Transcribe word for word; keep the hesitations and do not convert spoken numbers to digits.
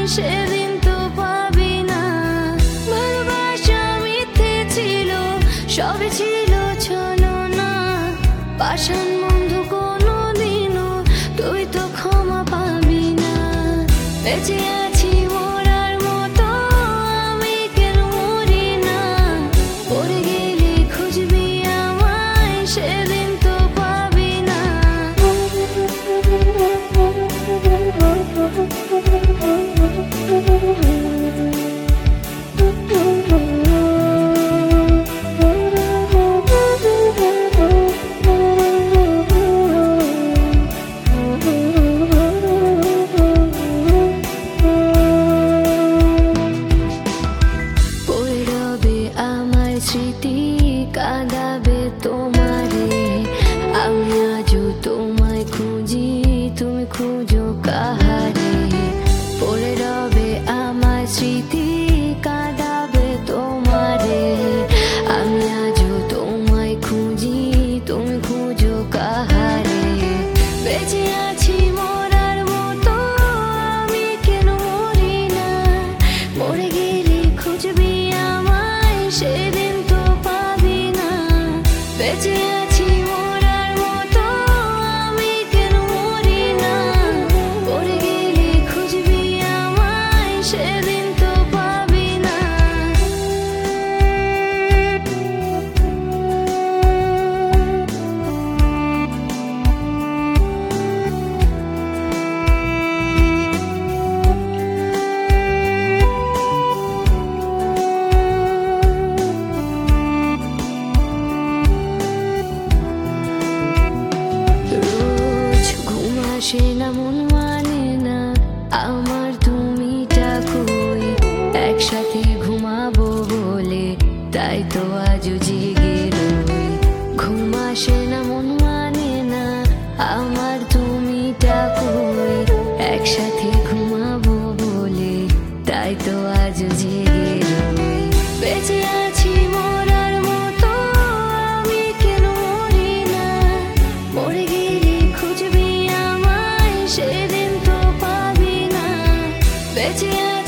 সেদিন তো পাবি না। ভালোবাসা মিথ্যে ছিল, সবই ছিল ছলনা। পাষাণ বন্ধু কোনোদিনও তুই তো ক্ষমা পাবি না। বেঁচে আছি মরার মতো, আমি কেন মরি না? পড়ে গেলে খুঁজবি আমায়, সেদিন তো পাবি না। স্মৃতি কাঁদাবে তোমারে, আমি আজও তোমায় খুঁজি, তুমি খুঁজো কাহারে। পড়ে রবে আমার স্মৃতি কাঁদাবে তোমারে, আমি আজও তোমায় খুঁজি, তুমি খুঁজো কাহারে। বেঁচে আছি মরার মতো, আমি কেন মরি না? মরে গেলে খুঁজবি আমায়, সেদিন তো পাবি না। বেঁচে আছি মরার মতো, আমি কেন মরি না? পড়ে গেলে খুঁজবি আমায়, সেদিন তো পাবি না। আসে না মন মানে না আমার, তুমিটা কই? একসাথে ঘুমাবো বলে তাই তো আজও জেগে রই। ঘুম আসে না মন মানে না আমার, তুমিটা কই? একসাথে ঘুমাবো বলে তাই তো আজও জেগে রই। বেঁচে আছি মরার মতো, আমি কেন মরি না? মরে গেলে খুঁজবি আমায়, সেদিন তো পাবি না। বেঁচে